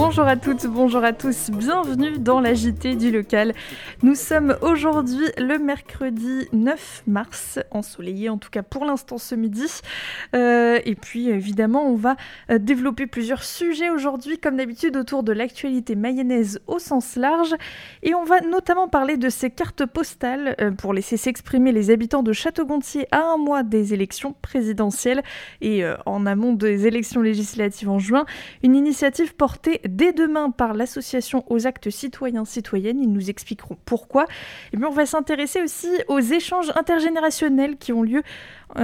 Bonjour à toutes, bonjour à tous, bienvenue dans la JT du local. Nous sommes aujourd'hui le mercredi 9 mars, ensoleillé en tout cas pour l'instant ce midi. Et puis évidemment on va développer plusieurs sujets aujourd'hui comme d'habitude autour de l'actualité mayonnaise au sens large. Et on va notamment parler de ces cartes postales pour laisser s'exprimer les habitants de Château-Gontier à un mois des élections présidentielles et en amont des élections législatives en juin. Une initiative portée dès demain par l'association Aux Actes Citoyens-Citoyennes. Ils nous expliqueront pourquoi. Et bien on va s'intéresser aussi aux échanges intergénérationnels qui ont lieu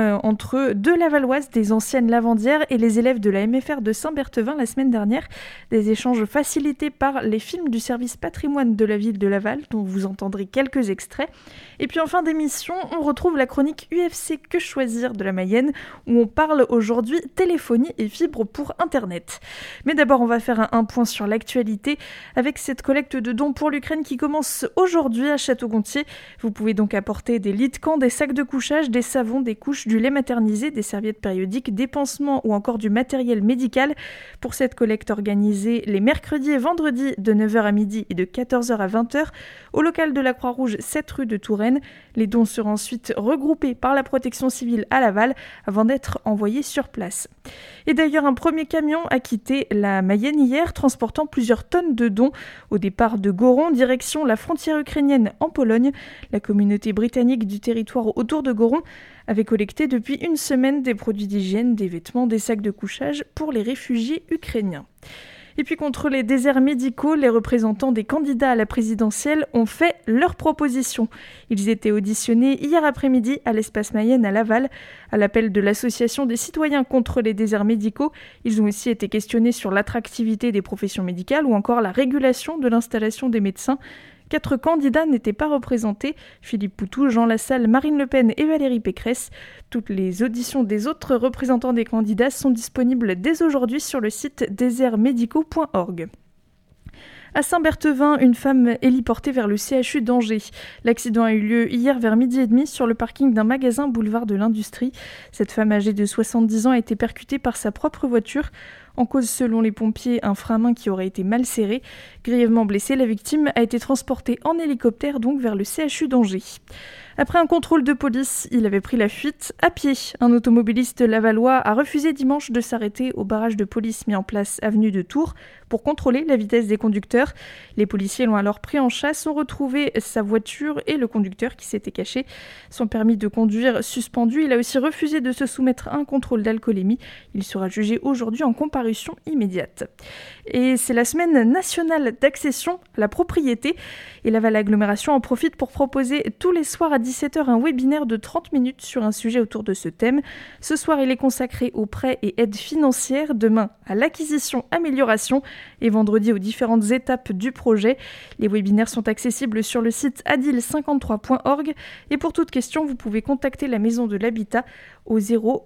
entre deux Lavalloises, des anciennes lavandières et les élèves de la MFR de Saint-Berthevin la semaine dernière. Des échanges facilités par les films du service patrimoine de la ville de Laval, dont vous entendrez quelques extraits. Et puis en fin d'émission, on retrouve la chronique UFC Que choisir de la Mayenne, où on parle aujourd'hui téléphonie et fibre pour Internet. Mais d'abord, on va faire un point sur l'actualité avec cette collecte de dons pour l'Ukraine qui commence aujourd'hui à Château-Gontier. Vous pouvez donc apporter des lits de camp, des sacs de couchage, des savons, des couches, du lait maternisé, des serviettes périodiques, des pansements ou encore du matériel médical. Pour cette collecte organisée les mercredis et vendredis de 9h à midi et de 14h à 20h au local de la Croix-Rouge 7 rue de Touraine. Les dons seront ensuite regroupés par la protection civile à Laval avant d'être envoyés sur place. Et d'ailleurs, un premier camion a quitté la Mayenne hier, transportant plusieurs tonnes de dons au départ de Goron, direction la frontière ukrainienne en Pologne. La communauté britannique du territoire autour de Goron avait collecté depuis une semaine des produits d'hygiène, des vêtements, des sacs de couchage pour les réfugiés ukrainiens. Et puis contre les déserts médicaux, les représentants des candidats à la présidentielle ont fait leurs propositions. Ils étaient auditionnés hier après-midi à l'Espace Mayenne à Laval. À l'appel de l'Association des citoyens contre les déserts médicaux, ils ont aussi été questionnés sur l'attractivité des professions médicales ou encore la régulation de l'installation des médecins. 4 candidats n'étaient pas représentés, Philippe Poutou, Jean Lassalle, Marine Le Pen et Valérie Pécresse. Toutes les auditions des autres représentants des candidats sont disponibles dès aujourd'hui sur le site désertsmédicaux.org. À Saint-Berthevin, une femme est héliportée vers le CHU d'Angers. L'accident a eu lieu hier vers 12h30 sur le parking d'un magasin boulevard de l'Industrie. Cette femme âgée de 70 ans a été percutée par sa propre voiture. En cause, selon les pompiers, un frein à main qui aurait été mal serré. Grièvement blessée, la victime a été transportée en hélicoptère donc vers le CHU d'Angers. Après un contrôle de police, il avait pris la fuite à pied. Un automobiliste lavallois a refusé dimanche de s'arrêter au barrage de police mis en place avenue de Tours pour contrôler la vitesse des conducteurs. Les policiers l'ont alors pris en chasse, ont retrouvé sa voiture et le conducteur qui s'était caché. Son permis de conduire suspendu, il a aussi refusé de se soumettre à un contrôle d'alcoolémie. Il sera jugé aujourd'hui en comparution immédiate. Et c'est la semaine nationale d'accession à la propriété. Et Laval Agglomération en profite pour proposer tous les soirs à 17h un webinaire de 30 minutes sur un sujet autour de ce thème. Ce soir, il est consacré aux prêts et aides financières, demain à l'acquisition-amélioration et vendredi aux différentes étapes du projet. Les webinaires sont accessibles sur le site adil53.org et pour toute question, vous pouvez contacter la Maison de l'Habitat au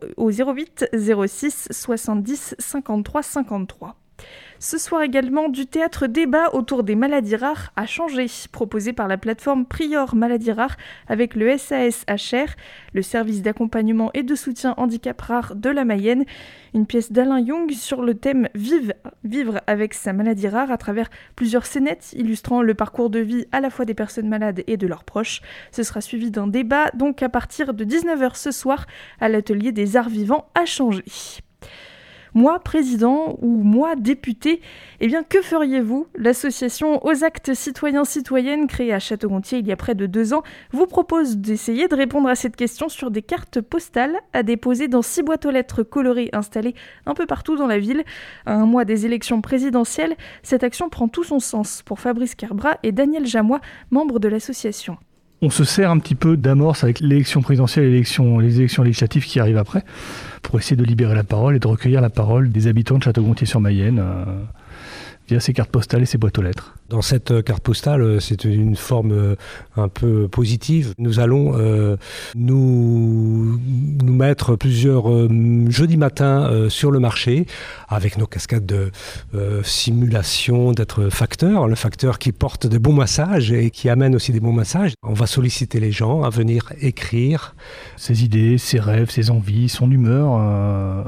08 06 70 53 53. Ce soir également, du théâtre débat autour des maladies rares à Changé, proposé par la plateforme Prior Maladies Rares avec le SAS-HR, le service d'accompagnement et de soutien handicap rare de la Mayenne. Une pièce d'Alain Young sur le thème Vivre avec sa maladie rare à travers plusieurs scénettes illustrant le parcours de vie à la fois des personnes malades et de leurs proches. Ce sera suivi d'un débat donc à partir de 19h ce soir à l'atelier des arts vivants à Changé. Moi, président ou moi, député, eh bien, que feriez-vous ? L'association Aux Actes Citoyens-Citoyennes, créée à Château-Gontier il y a près de 2 ans, vous propose d'essayer de répondre à cette question sur des cartes postales à déposer dans 6 boîtes aux lettres colorées installées un peu partout dans la ville. À un mois des élections présidentielles, cette action prend tout son sens pour Fabrice Kerbrat et Daniel Jamois, membres de l'association. On se sert un petit peu d'amorce avec l'élection présidentielle et les élections législatives qui arrivent après, pour essayer de libérer la parole et de recueillir la parole des habitants de Château-Gontier-sur-Mayenne via ces cartes postales et ces boîtes aux lettres. Dans cette carte postale, c'est une forme un peu positive. Nous allons nous mettre plusieurs jeudis matins sur le marché avec nos cascades de simulation d'être facteur, le facteur qui porte de bons massages et qui amène aussi des bons massages. On va solliciter les gens à venir écrire ses idées, ses rêves, ses envies, son humeur,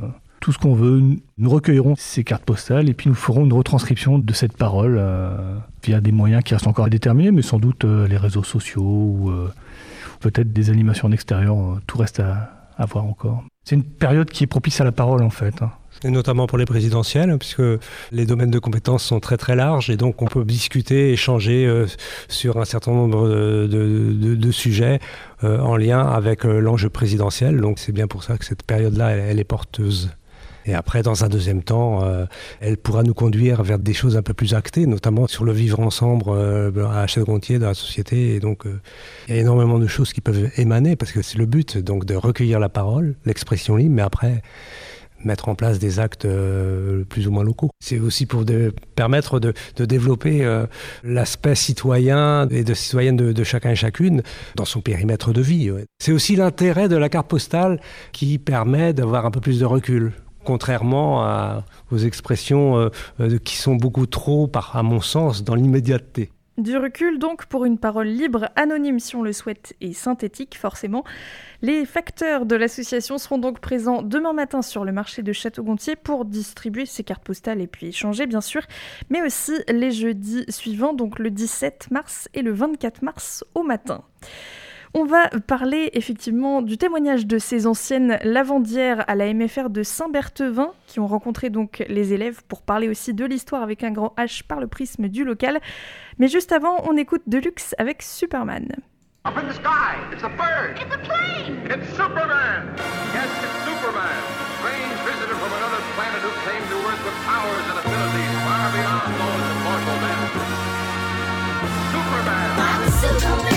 tout ce qu'on veut. Nous recueillerons ces cartes postales et puis nous ferons une retranscription de cette parole via des moyens qui restent encore à déterminer, mais sans doute les réseaux sociaux ou peut-être des animations en extérieur. Tout reste à voir encore. C'est une période qui est propice à la parole en fait. Et notamment pour les présidentielles, puisque les domaines de compétences sont très très larges et donc on peut discuter, échanger sur un certain nombre de sujets en lien avec l'enjeu présidentiel. Donc c'est bien pour ça que cette période-là, elle est porteuse. Et après, dans un deuxième temps, elle pourra nous conduire vers des choses un peu plus actées, notamment sur le vivre ensemble à Château-Gontier, dans la société. Et donc, il y a énormément de choses qui peuvent émaner, parce que c'est le but, donc, de recueillir la parole, l'expression libre, mais après, mettre en place des actes plus ou moins locaux. C'est aussi pour permettre de développer l'aspect citoyen et de citoyenne de chacun et chacune dans son périmètre de vie. Ouais. C'est aussi l'intérêt de la carte postale qui permet d'avoir un peu plus de recul. Contrairement aux expressions qui sont beaucoup trop, à mon sens, dans l'immédiateté. Du recul donc pour une parole libre, anonyme si on le souhaite et synthétique forcément. Les facteurs de l'association seront donc présents demain matin sur le marché de Château-Gontier pour distribuer ces cartes postales et puis échanger bien sûr, mais aussi les jeudis suivants, donc le 17 mars et le 24 mars au matin. On va parler effectivement du témoignage de ces anciennes lavandières à la MFR de Saint-Berthevin qui ont rencontré donc les élèves pour parler aussi de l'histoire avec un grand H par le prisme du local. Mais juste avant, on écoute Deluxe avec Superman. Up in the sky, it's a bird. It's a plane. It's Superman. Yes, it's Superman. Strange visitor from another planet who came to Earth with powers and abilities far beyond those of mortal men. Superman. I'm Superman.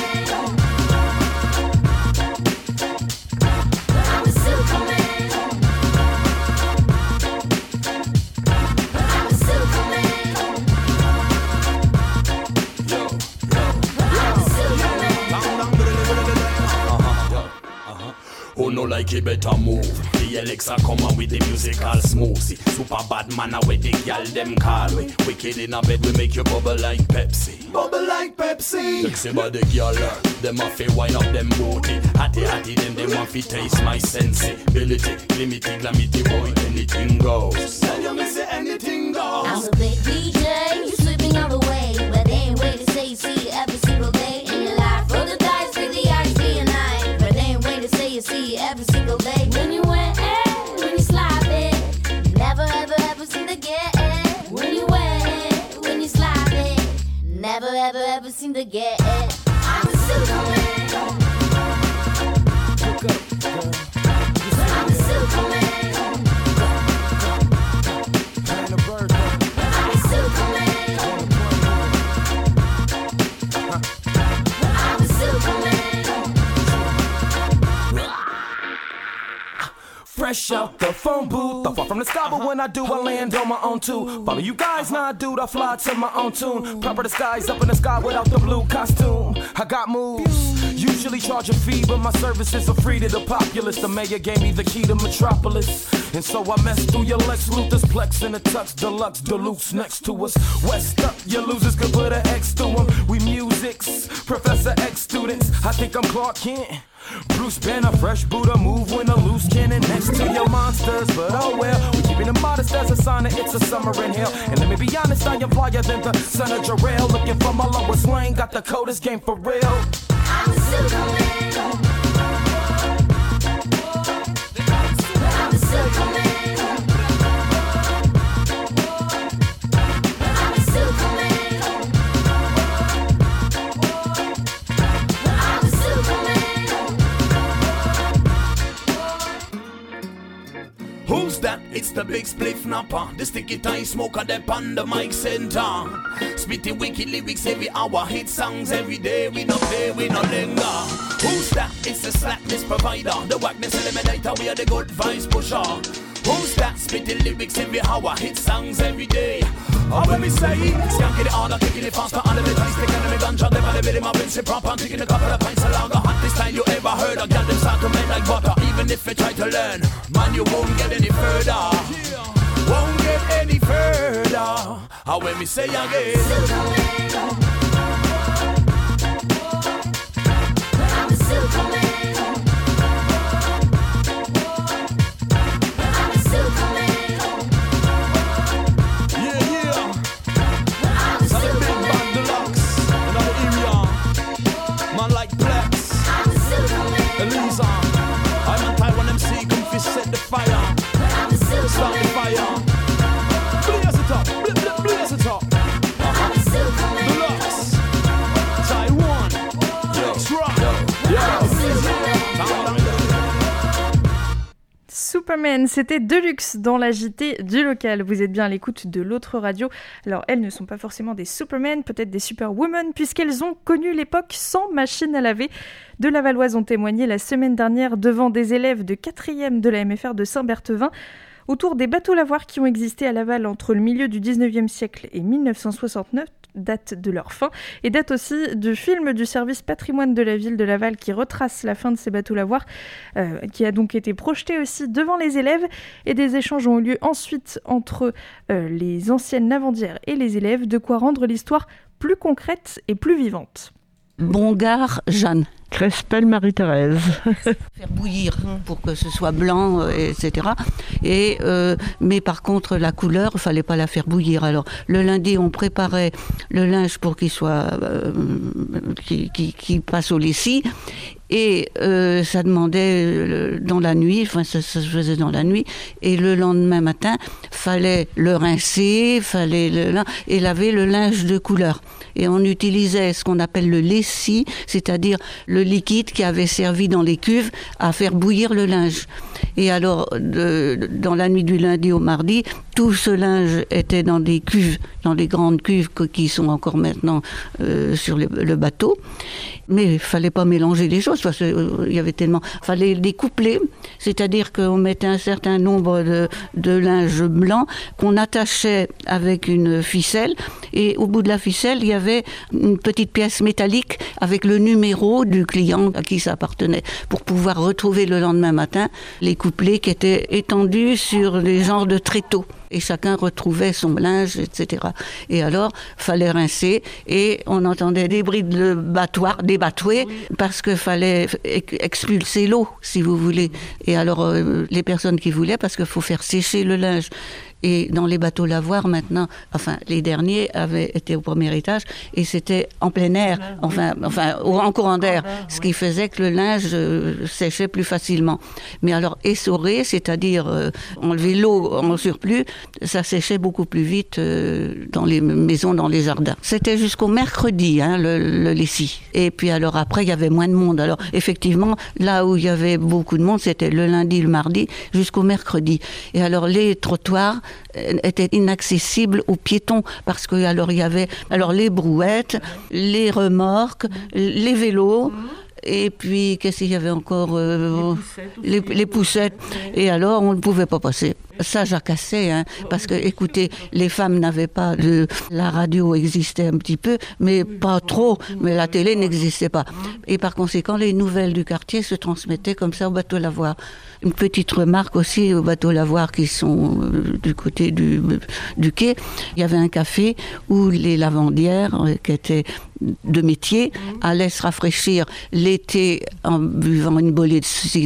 Who no like it better move. The Alexa come on with the musical smoothie. Super bad man with the gal them call we. Wicked in a bed we make you bubble like Pepsi. Bubble like Pepsi. Sexy body girl, them a fi wine up them booty. Hatty them want fi taste my sensibility. Limity, glamity boy, anything goes. Tell you me say anything goes. I'm a big DJ, you slipping all the way, but they ain't way to say you see it every single day in your life. Roll the dice with the ice be a night, but they ain't way to say you see it every single day. When you wet, when you slide it, never ever seem to get it. When you wet, when you slide it, never ever seem to get it. I'm a Superman. I'm a Superman. Fresh out the phone booth, I fall from the sky, but when I do, I land on my own too. Follow you guys, nah, dude, I fly to my own tune. Proper disguise up in the sky without the blue costume. I got moves, usually charge a fee, but my services are free to the populace. The mayor gave me the key to Metropolis, and so I messed through your Lex Luthor's Plex in a Tux Deluxe Deluxe next to us. West up, your losers could put an X to them. We musics, Professor X students. I think I'm Clark Kent. Bruce Banner, fresh Buddha, move when a loose cannon next to your monsters. But oh well, we keeping it modest as a sign that it's a summer in hell. And let me be honest, I am flyer than the son of Jarrell. Looking for my lowest lane, got the coldest game for real. I'm a Superman. I'm a Superman. Who's that? It's the big spliff napper. The sticky tie smoker, that on the mic center. Spitting wicked lyrics every hour. Hit songs every day. We no play, we no linger. Who's that? It's the slackness provider. The wackness eliminator. We are the good vibes pusher. Who's that? Spitting lyrics every hour. Hit songs every day. Oh, when me say, skank it harder, kicking it faster, all of it, I stick and me ganja, never the rhythm, I've been sit proper, I'm taking a couple of pints of lager, hottest style you ever heard, I got them start to melt like butter, even if you try to learn, man, you won't get any further, won't get any further, how when me say again, Superman. I'm a Superman. I'm a Superman. Superman, c'était Deluxe dans la JT du local. Vous êtes bien à l'écoute de l'autre radio. Alors elles ne sont pas forcément des Superman, peut-être des Superwomen, puisqu'elles ont connu l'époque sans machine à laver. De Lavalloise ont témoigné la semaine dernière devant des élèves de 4e de la MFR de Saint-Berthevin autour des bateaux lavoirs qui ont existé à Laval entre le milieu du 19e siècle et 1969, date de leur fin, et date aussi du film du service patrimoine de la ville de Laval qui retrace la fin de ces bateaux lavoirs, qui a donc été projeté aussi devant les élèves, et des échanges ont eu lieu ensuite entre les anciennes lavandières et les élèves, de quoi rendre l'histoire plus concrète et plus vivante. Bongard, Jeanne. Crespel, Marie-Thérèse. Faire bouillir pour que ce soit blanc, etc. Mais par contre, la couleur, il ne fallait pas la faire bouillir. Alors, le lundi, on préparait le linge pour qu'il soit, qu'il passe au lessive. Et ça demandait dans la nuit, enfin ça se faisait dans la nuit, et le lendemain matin, fallait le rincer, et laver le linge de couleur. Et on utilisait ce qu'on appelle le lessive, c'est-à-dire le liquide qui avait servi dans les cuves à faire bouillir le linge. Et alors, dans la nuit du lundi au mardi, tout ce linge était dans des cuves, dans les grandes cuves qui sont encore maintenant sur le bateau. Mais il fallait pas mélanger les choses parce qu'il y avait tellement. Fallait les coupler, c'est-à-dire qu'on mettait un certain nombre de linge blanc qu'on attachait avec une ficelle, et au bout de la ficelle, il y avait une petite pièce métallique avec le numéro du client à qui ça appartenait, pour pouvoir retrouver le lendemain matin les couplets qui étaient étendus sur les genres de tréteaux. Et chacun retrouvait son linge, etc. Et alors, fallait rincer, et on entendait des bruits de battoir, des batouets, parce qu'il fallait expulser l'eau, si vous voulez. Et alors, les personnes qui voulaient, parce qu'il faut faire sécher le linge. Et dans les bateaux lavoirs, maintenant, enfin, les derniers avaient été au premier étage, et c'était en plein air, enfin, en courant d'air, ce qui faisait que le linge séchait plus facilement. Mais alors, essorer, c'est-à-dire enlever l'eau en surplus, ça séchait beaucoup plus vite dans les maisons, dans les jardins. C'était jusqu'au mercredi, le lessive. Et puis alors après, il y avait moins de monde. Alors effectivement, là où il y avait beaucoup de monde, c'était le lundi, le mardi, jusqu'au mercredi. Et alors les trottoirs étaient inaccessibles aux piétons, parce que alors il y avait les brouettes, les remorques, les vélos. Et puis, qu'est-ce qu'il y avait encore les poussettes. Et alors, on ne pouvait pas passer. Ça jacassait, parce que, écoutez, les femmes n'avaient pas la radio existait un petit peu, mais pas trop. Mais la télé n'existait pas. Et par conséquent, les nouvelles du quartier se transmettaient comme ça au bateau lavoir. Une petite remarque aussi aux bateaux lavoirs qui sont du côté du quai. Il y avait un café où les lavandières, qui étaient de métier, allaient se rafraîchir l'été en buvant une bolée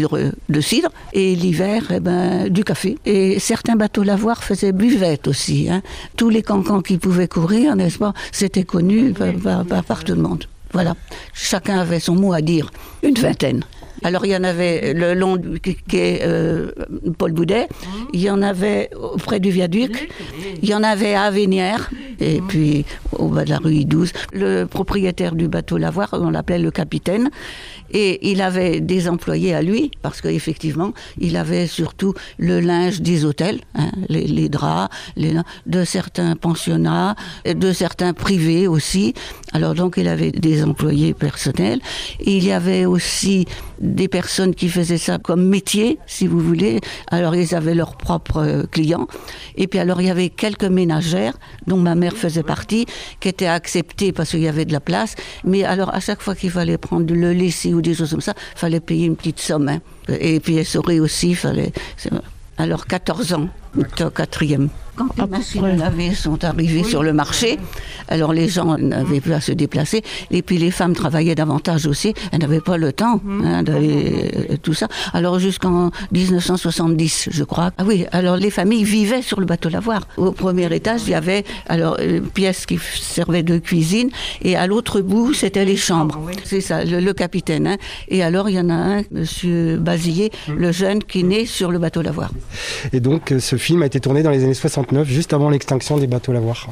de cidre, et l'hiver, du café. Et certains bateaux lavoirs faisaient buvette aussi. Tous les cancans qui pouvaient courir, n'est-ce pas, c'était connu par tout le monde. Voilà. Chacun avait son mot à dire. Une vingtaine. Alors, il y en avait le long du quai Paul Boudet, il y en avait auprès du viaduc, il y en avait à Avenières, et puis au bas de la rue I12. Le propriétaire du bateau lavoir, on l'appelait le capitaine, et il avait des employés à lui, parce qu'effectivement, il avait surtout le linge des hôtels, les draps, de certains pensionnats, de certains privés aussi. Alors donc, il avait des employés personnels. Et il y avait aussi des personnes qui faisaient ça comme métier, si vous voulez. Alors, ils avaient leurs propres clients. Et puis alors, il y avait quelques ménagères, dont ma mère faisait partie, qui étaient acceptées parce qu'il y avait de la place. Mais alors, à chaque fois qu'il fallait prendre le lessive ou des choses comme ça, il fallait payer une petite somme. Et puis, essorer aussi, il fallait... Alors, 14 ans, au 4e. Quand les machines à laver sont arrivées sur le marché, alors les gens n'avaient plus à se déplacer, et puis les femmes travaillaient davantage aussi, elles n'avaient pas le temps d'aller tout ça. Alors jusqu'en 1970, je crois. Ah oui, alors les familles vivaient sur le bateau lavoir. Au premier étage, il y avait une pièce qui servait de cuisine, et à l'autre bout, c'était les chambres. C'est ça, le capitaine. Et alors, il y en a un, monsieur Bazillet, le jeune, qui naît sur le bateau lavoir. Et donc, ce film a été tourné dans les années 69, juste avant l'extinction des bateaux lavoirs.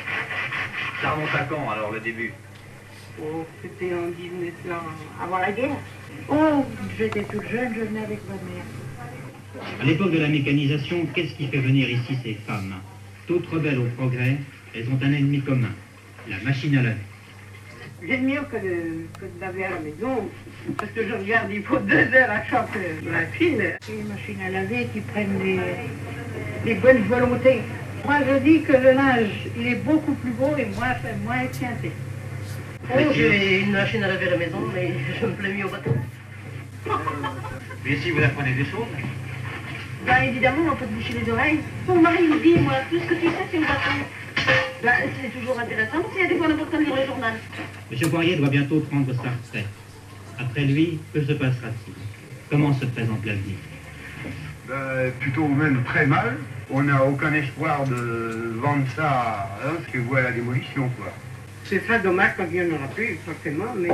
Ça remonte à quand, alors, le début? Oh, c'était en 1900, avant la guerre. Oh, j'étais toute jeune, je venais avec ma mère. À l'époque de la mécanisation, qu'est-ce qui fait venir ici ces femmes? Toutes rebelles au progrès, elles ont un ennemi commun, la machine à laver. J'aime mieux que de laver à la maison, parce que je regarde, il faut 2 heures à chaque machine. Les machines à laver qui prennent des bonnes volontés. Moi, je dis que le linge, il est beaucoup plus beau et moins étiinté. Oh, j'ai une machine à laver à la maison, mais je me plais mieux au bateau. Mais si vous apprenez des choses? Ben évidemment, on peut te boucher les oreilles. Mon mari me dit, moi, tout ce que tu sais, c'est le bateau. Ben, c'est toujours intéressant, parce qu'il y a des fois n'importe lire le journal. M. Poirier doit bientôt prendre sa retraite. Après lui, que se passera-t-il? Comment se présente l'avenir? Plutôt même très mal. On n'a aucun espoir de vendre ça, ce que vous à la démolition, quoi. C'est ça dommage quand il n'y en aura plus, forcément, mais...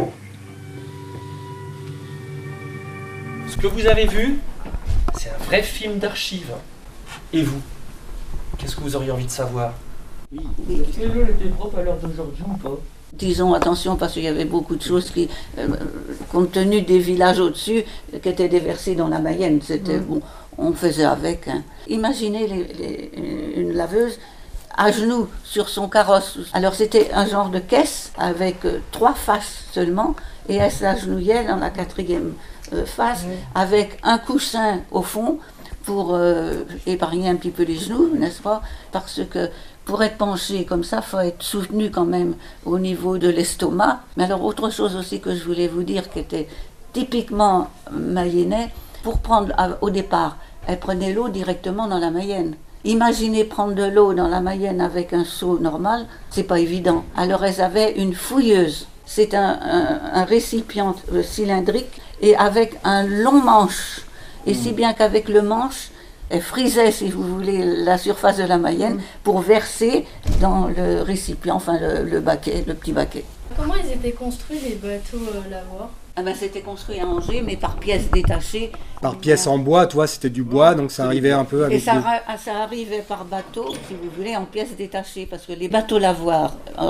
Ce que vous avez vu, c'est un vrai film d'archives. Et vous? Qu'est-ce que vous auriez envie de savoir? Oui. Est-ce que l'eau était propre à l'heure d'aujourd'hui ou pas? Disons attention parce qu'il y avait beaucoup de choses qui, compte tenu des villages au-dessus, qui étaient déversées dans la Mayenne. C'était bon, on faisait avec. Hein. Imaginez une laveuse à genoux sur son carrosse. Alors c'était un genre de caisse avec 3 faces seulement, et elle s'agenouillait dans la 4e face avec un coussin au fond pour épargner un petit peu les genoux, n'est-ce pas? Parce que pour être penché comme ça, il faut être soutenu quand même au niveau de l'estomac. Mais alors autre chose aussi que je voulais vous dire qui était typiquement mayennais, pour prendre au départ, elle prenait l'eau directement dans la Mayenne. Imaginez prendre de l'eau dans la Mayenne avec un seau normal, c'est pas évident. Alors elles avaient une fouilleuse. C'est un récipient cylindrique et avec un long manche. Et si bien qu'avec le manche, elle frisait, si vous voulez, la surface de la Mayenne pour verser dans le récipient, enfin le baquet, le petit baquet. Comment ils étaient construits les bateaux lavoirs? Ah ben, c'était construit à Angers, mais par pièces détachées. Par pièces en bois, toi, c'était du bois, donc ça arrivait un peu avec... Et ça arrivait par bateau, si vous voulez, en pièces détachées, parce que les bateaux lavoirs, en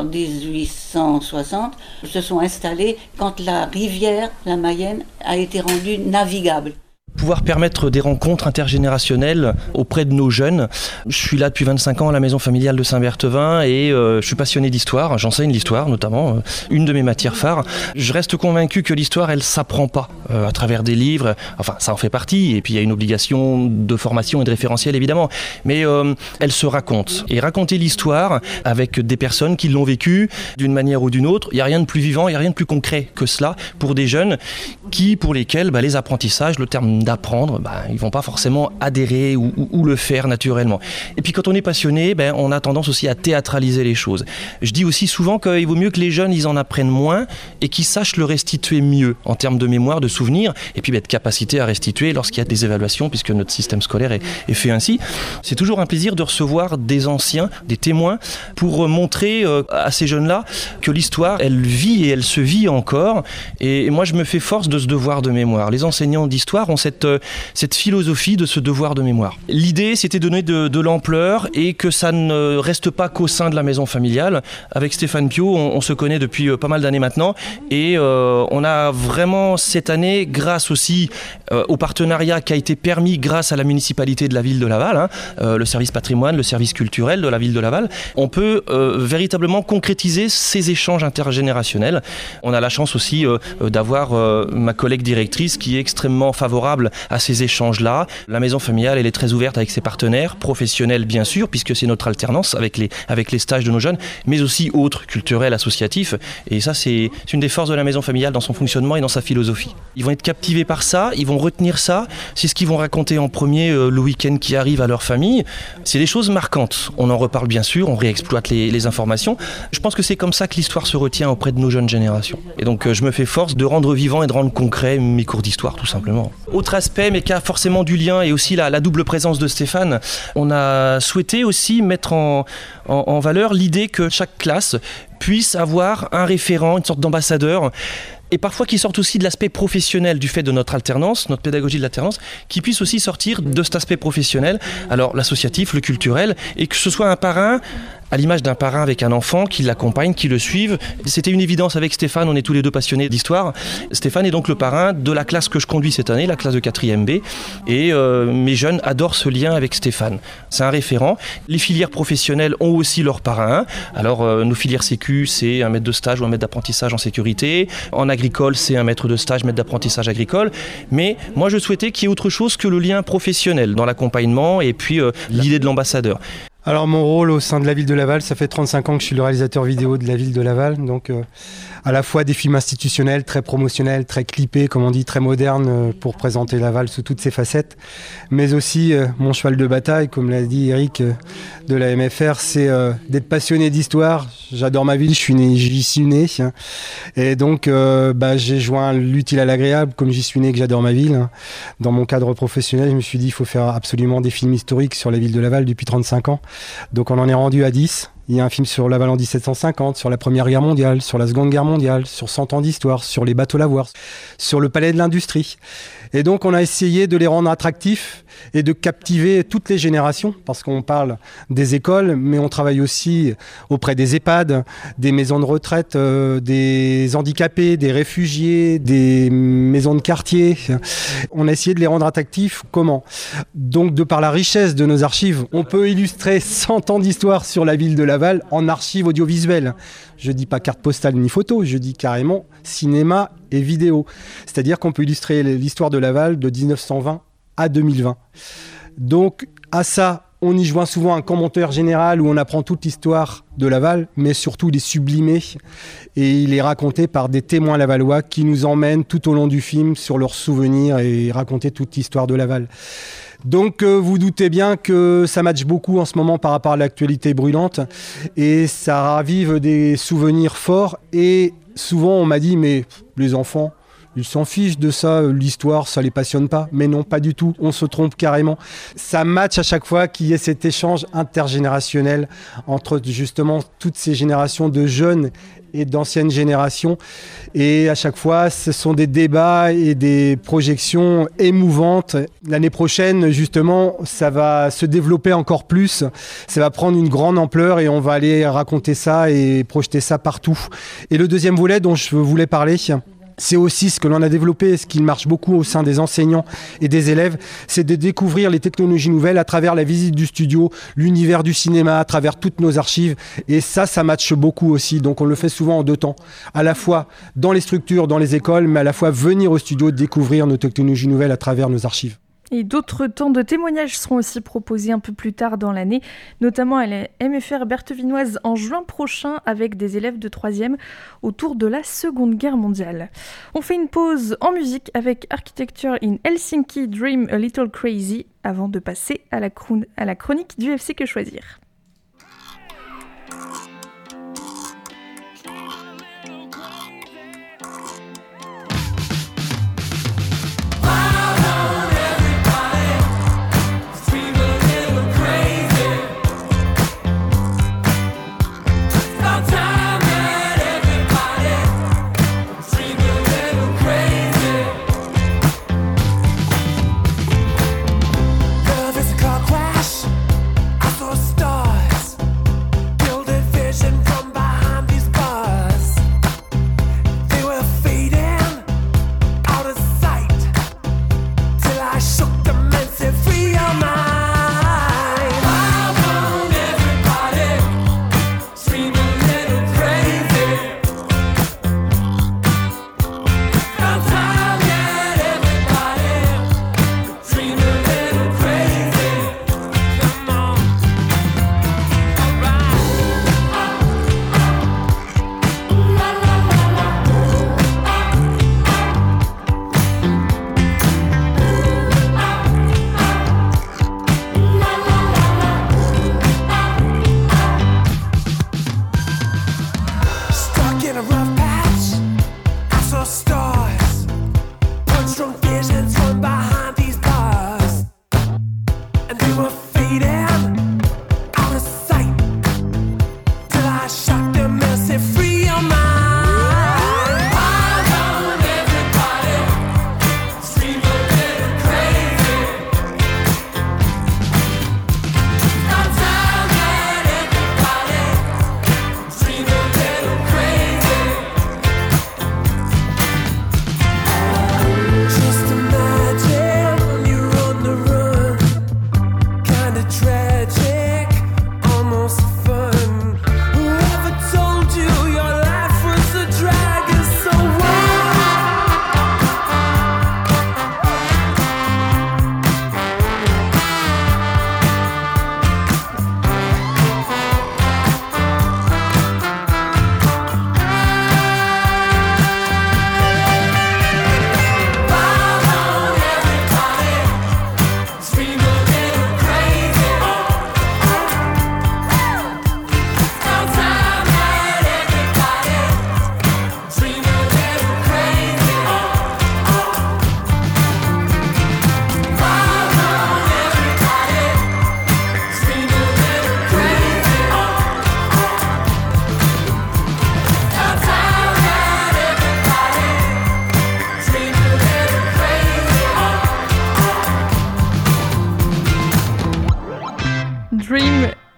1860, se sont installés quand la rivière, la Mayenne, a été rendue navigable. Pouvoir permettre des rencontres intergénérationnelles auprès de nos jeunes. Je suis là depuis 25 ans à la maison familiale de Saint-Berthevin et je suis passionné d'histoire, j'enseigne l'histoire notamment, une de mes matières phares. Je reste convaincu que l'histoire, elle s'apprend pas à travers des livres, enfin ça en fait partie, et puis il y a une obligation de formation et de référentiel évidemment, mais elle se raconte. Et raconter l'histoire avec des personnes qui l'ont vécue d'une manière ou d'une autre, il n'y a rien de plus vivant, il n'y a rien de plus concret que cela pour des jeunes pour lesquels les apprentissages, le terme d'apprendre, ils vont pas forcément adhérer ou le faire naturellement. Et puis quand on est passionné, on a tendance aussi à théâtraliser les choses. Je dis aussi souvent qu'il vaut mieux que les jeunes, ils en apprennent moins et qu'ils sachent le restituer mieux en termes de mémoire, de souvenirs, et puis de capacité à restituer lorsqu'il y a des évaluations, puisque notre système scolaire est fait ainsi. C'est toujours un plaisir de recevoir des anciens, des témoins, pour montrer à ces jeunes-là que l'histoire, elle vit et elle se vit encore. Et moi, je me fais force de ce devoir de mémoire. Les enseignants d'histoire ont cette philosophie de ce devoir de mémoire. L'idée, c'était de donner de l'ampleur et que ça ne reste pas qu'au sein de la maison familiale. Avec Stéphane Piot, on se connaît depuis pas mal d'années maintenant et on a vraiment cette année, grâce aussi au partenariat qui a été permis grâce à la municipalité de la ville de Laval, le service patrimoine, le service culturel de la ville de Laval, on peut véritablement concrétiser ces échanges intergénérationnels. On a la chance aussi d'avoir ma collègue directrice qui est extrêmement favorable à ces échanges-là. La maison familiale, elle est très ouverte avec ses partenaires, professionnels bien sûr, puisque c'est notre alternance avec les stages de nos jeunes, mais aussi autres, culturels, associatifs. Et ça, c'est une des forces de la maison familiale dans son fonctionnement et dans sa philosophie. Ils vont être captivés par ça, ils vont retenir ça, c'est ce qu'ils vont raconter en premier le week-end qui arrive à leur famille. C'est des choses marquantes. On en reparle bien sûr, on réexploite les informations. Je pense que c'est comme ça que l'histoire se retient auprès de nos jeunes générations. Et donc je me fais force de rendre vivant et de rendre concret mes cours d'histoire, tout simplement. Autre aspect, mais qui a forcément du lien, et aussi la double présence de Stéphane, on a souhaité aussi mettre en valeur l'idée que chaque classe puisse avoir un référent, une sorte d'ambassadeur, et parfois qui sortent aussi de l'aspect professionnel du fait de notre alternance, notre pédagogie de l'alternance, qui puisse aussi sortir de cet aspect professionnel, alors l'associatif, le culturel, et que ce soit un parrain à l'image d'un parrain avec un enfant qui l'accompagne, qui le suive. C'était une évidence avec Stéphane, on est tous les deux passionnés d'histoire. Stéphane est donc le parrain de la classe que je conduis cette année, la classe de 4e B, et mes jeunes adorent ce lien avec Stéphane. C'est un référent. Les filières professionnelles ont aussi leur parrain. Alors nos filières sécu, c'est un maître de stage ou un maître d'apprentissage en sécurité. En agricole, c'est un maître de stage, maître d'apprentissage agricole. Mais moi, je souhaitais qu'il y ait autre chose que le lien professionnel dans l'accompagnement et puis l'idée de l'ambassadeur. Alors mon rôle au sein de la ville de Laval, ça fait 35 ans que je suis le réalisateur vidéo de la ville de Laval, donc à la fois des films institutionnels, très promotionnels, très clippés, comme on dit, très modernes pour présenter Laval sous toutes ses facettes, mais aussi mon cheval de bataille, comme l'a dit Eric de la MFR, c'est d'être passionné d'histoire. J'adore ma ville, j'y suis né, et donc j'ai joint l'utile à l'agréable, comme j'y suis né, que j'adore ma ville. Dans mon cadre professionnel, je me suis dit il faut faire absolument des films historiques sur la ville de Laval depuis 35 ans. Donc on en est rendu à 10. Il y a un film sur Laval en 1750, sur la Première Guerre mondiale, sur la Seconde Guerre mondiale, sur 100 ans d'histoire, sur les bateaux lavoirs, sur le Palais de l'Industrie. Et donc on a essayé de les rendre attractifs et de captiver toutes les générations, parce qu'on parle des écoles, mais on travaille aussi auprès des EHPAD, des maisons de retraite, des handicapés, des réfugiés, des maisons de quartier. On a essayé de les rendre attractifs. Comment ? Donc de par la richesse de nos archives, on peut illustrer 100 ans d'histoire sur la ville de Laval en archives audiovisuelles. Je dis pas carte postale ni photo, je dis carrément cinéma et vidéo. C'est-à-dire qu'on peut illustrer l'histoire de Laval de 1920 à 2020. Donc à ça, on y joint souvent un commentaire général où on apprend toute l'histoire de Laval, mais surtout il est sublimé et il est raconté par des témoins lavallois qui nous emmènent tout au long du film sur leurs souvenirs et raconter toute l'histoire de Laval. Donc vous doutez bien que ça matche beaucoup en ce moment par rapport à l'actualité brûlante et ça ravive des souvenirs forts. Et souvent on m'a dit mais les enfants, ils s'en fichent de ça, l'histoire ça les passionne pas. Mais non, pas du tout, on se trompe carrément. Ça matche à chaque fois qu'il y ait cet échange intergénérationnel entre justement toutes ces générations de jeunes et d'anciennes générations. Et à chaque fois, ce sont des débats et des projections émouvantes. L'année prochaine, justement, ça va se développer encore plus. Ça va prendre une grande ampleur et on va aller raconter ça et projeter ça partout. Et le deuxième volet dont je voulais parler, c'est aussi ce que l'on a développé, ce qui marche beaucoup au sein des enseignants et des élèves, c'est de découvrir les technologies nouvelles à travers la visite du studio, l'univers du cinéma, à travers toutes nos archives. Et ça matche beaucoup aussi. Donc on le fait souvent en 2 temps. À la fois dans les structures, dans les écoles, mais à la fois venir au studio découvrir nos technologies nouvelles à travers nos archives. Et d'autres temps de témoignages seront aussi proposés un peu plus tard dans l'année, notamment à la MFR Berthevinoise en juin prochain avec des élèves de 3e autour de la Seconde Guerre mondiale. On fait une pause en musique avec Architecture in Helsinki, Dream a Little Crazy, avant de passer à la chronique du FC Que Choisir.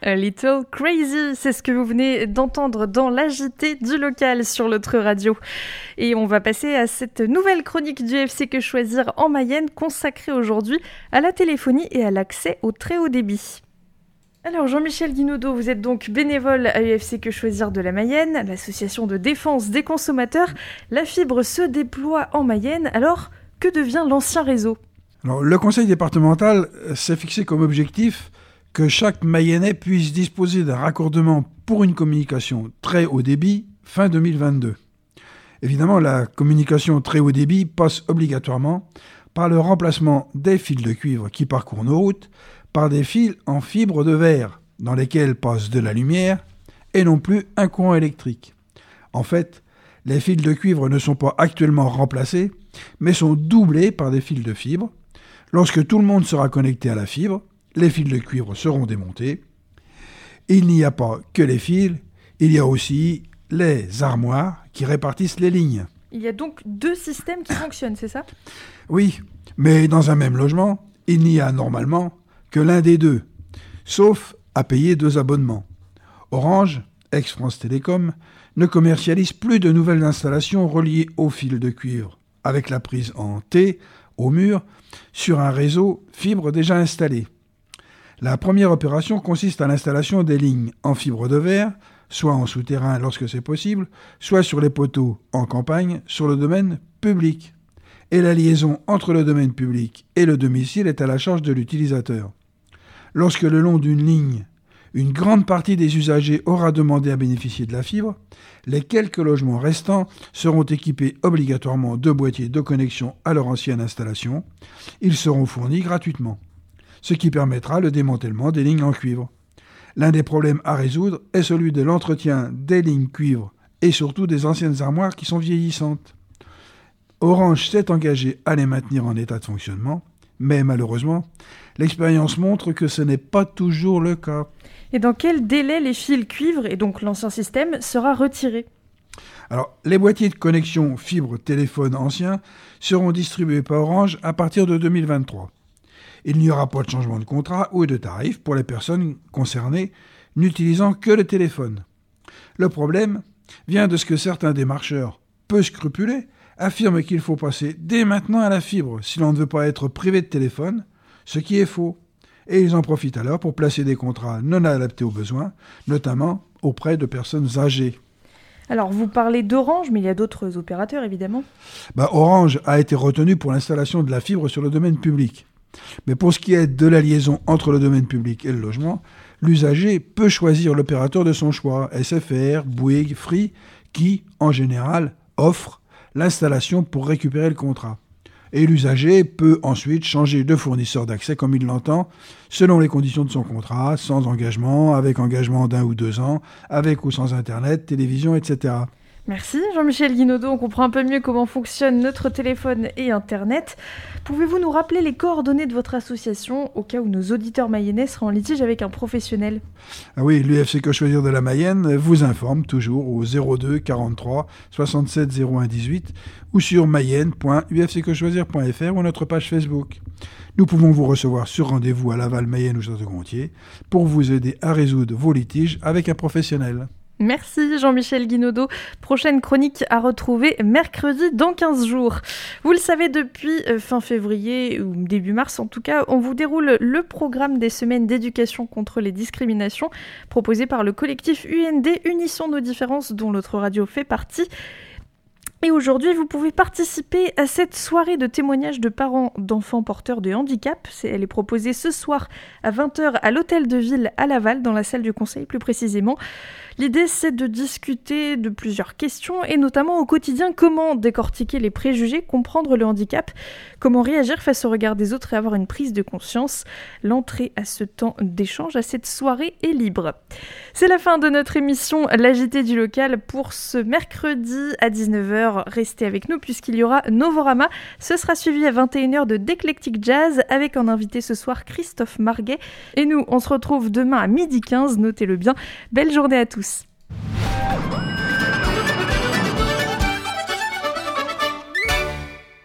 A Little Crazy, c'est ce que vous venez d'entendre dans l'agité du local sur l'autre radio. Et on va passer à cette nouvelle chronique du FC Que Choisir en Mayenne, consacrée aujourd'hui à la téléphonie et à l'accès au très haut débit. Alors Jean-Michel Guinaudot, vous êtes donc bénévole à UFC Que Choisir de la Mayenne, l'association de défense des consommateurs. La fibre se déploie en Mayenne, alors que devient l'ancien réseau ? Alors, le conseil départemental s'est fixé comme objectif que chaque Mayennais puisse disposer d'un raccordement pour une communication très haut débit fin 2022. Évidemment, la communication très haut débit passe obligatoirement par le remplacement des fils de cuivre qui parcourent nos routes par des fils en fibre de verre dans lesquels passe de la lumière et non plus un courant électrique. En fait, les fils de cuivre ne sont pas actuellement remplacés, mais sont doublés par des fils de fibre. Lorsque tout le monde sera connecté à la fibre, les fils de cuivre seront démontés. Il n'y a pas que les fils, il y a aussi les armoires qui répartissent les lignes. Il y a donc 2 systèmes qui fonctionnent, c'est ça ? Oui, mais dans un même logement, il n'y a normalement que l'un des 2, sauf à payer 2 abonnements. Orange, ex-France Télécom, ne commercialise plus de nouvelles installations reliées aux fils de cuivre, avec la prise en T au mur sur un réseau fibre déjà installé. La première opération consiste à l'installation des lignes en fibre de verre, soit en souterrain lorsque c'est possible, soit sur les poteaux en campagne sur le domaine public. Et la liaison entre le domaine public et le domicile est à la charge de l'utilisateur. Lorsque le long d'une ligne, une grande partie des usagers aura demandé à bénéficier de la fibre, les quelques logements restants seront équipés obligatoirement de boîtiers de connexion à leur ancienne installation. Ils seront fournis gratuitement, ce qui permettra le démantèlement des lignes en cuivre. L'un des problèmes à résoudre est celui de l'entretien des lignes cuivre et surtout des anciennes armoires qui sont vieillissantes. Orange s'est engagé à les maintenir en état de fonctionnement, mais malheureusement, l'expérience montre que ce n'est pas toujours le cas. Et dans quel délai les fils cuivre, et donc l'ancien système, sera retiré ? Alors, les boîtiers de connexion fibre téléphone anciens seront distribués par Orange à partir de 2023. Il n'y aura pas de changement de contrat ou de tarif pour les personnes concernées n'utilisant que le téléphone. Le problème vient de ce que certains démarcheurs, peu scrupuleux, affirment qu'il faut passer dès maintenant à la fibre si l'on ne veut pas être privé de téléphone, ce qui est faux. Et ils en profitent alors pour placer des contrats non adaptés aux besoins, notamment auprès de personnes âgées. Alors, vous parlez d'Orange, mais il y a d'autres opérateurs, évidemment. Orange a été retenu pour l'installation de la fibre sur le domaine public. Mais pour ce qui est de la liaison entre le domaine public et le logement, l'usager peut choisir l'opérateur de son choix, SFR, Bouygues, Free, qui, en général, offre l'installation pour récupérer le contrat. Et l'usager peut ensuite changer de fournisseur d'accès comme il l'entend, selon les conditions de son contrat, sans engagement, avec engagement d'1 ou 2 ans, avec ou sans Internet, télévision, etc. Merci Jean-Michel Guinaudot, on comprend un peu mieux comment fonctionne notre téléphone et Internet. Pouvez-vous nous rappeler les coordonnées de votre association au cas où nos auditeurs mayennais seraient en litige avec un professionnel ? Ah oui, l'UFC Que Choisir de la Mayenne vous informe toujours au 02 43 67 01 18 ou sur mayenne.ufcquechoisir.fr ou notre page Facebook. Nous pouvons vous recevoir sur rendez-vous à Laval, Mayenne ou Château-Gontier pour vous aider à résoudre vos litiges avec un professionnel. Merci Jean-Michel Guinaudot. Prochaine chronique à retrouver mercredi dans 15 jours. Vous le savez, depuis fin février ou début mars en tout cas, on vous déroule le programme des semaines d'éducation contre les discriminations proposé par le collectif UND Unissons nos différences dont notre radio fait partie. Et aujourd'hui, vous pouvez participer à cette soirée de témoignages de parents d'enfants porteurs de handicap. Elle est proposée ce soir à 20h à l'Hôtel de Ville à Laval, dans la salle du Conseil plus précisément. L'idée, c'est de discuter de plusieurs questions et notamment au quotidien, comment décortiquer les préjugés, comprendre le handicap, comment réagir face au regard des autres et avoir une prise de conscience. L'entrée à ce temps d'échange, à cette soirée est libre. C'est la fin de notre émission L'agité du local pour ce mercredi à 19h. Restez avec nous puisqu'il y aura Novorama. Ce sera suivi à 21h de d'Eclectic Jazz avec en invité ce soir Christophe Marguet. Et nous, on se retrouve demain à 12h15, notez-le bien. Belle journée à tous.